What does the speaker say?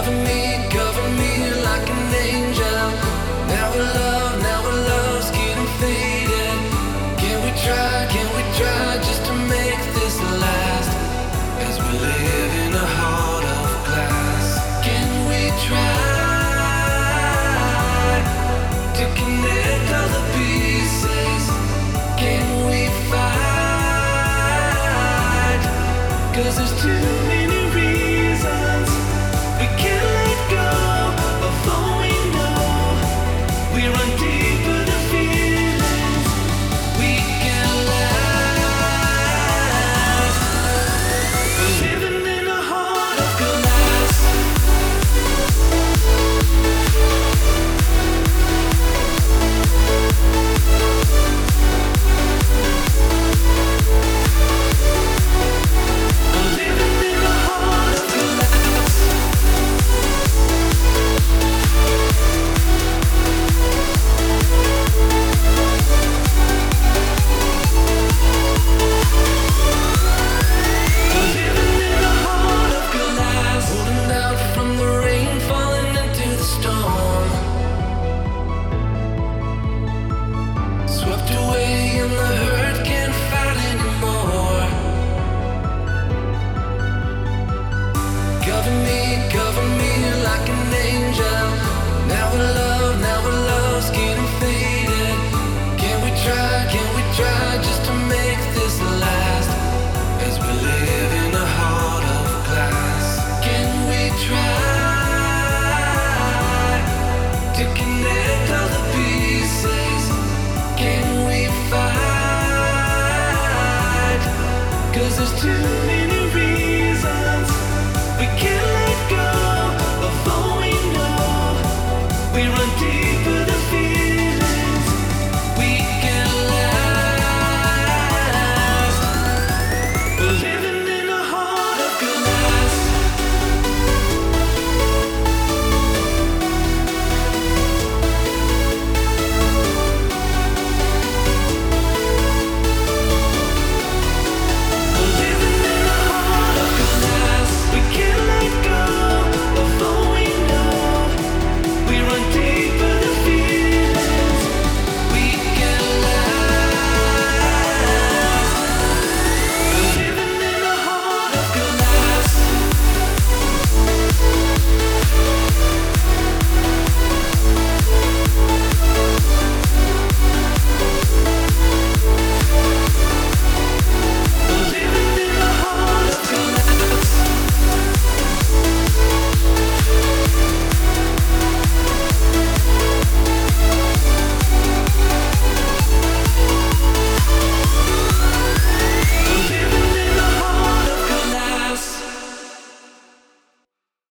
cover me like an angel. Now our love's getting faded. Can we try just to make this last? As we live in a heart of glass. Can we try to connect all the pieces? Can we fight? 'Cause there's too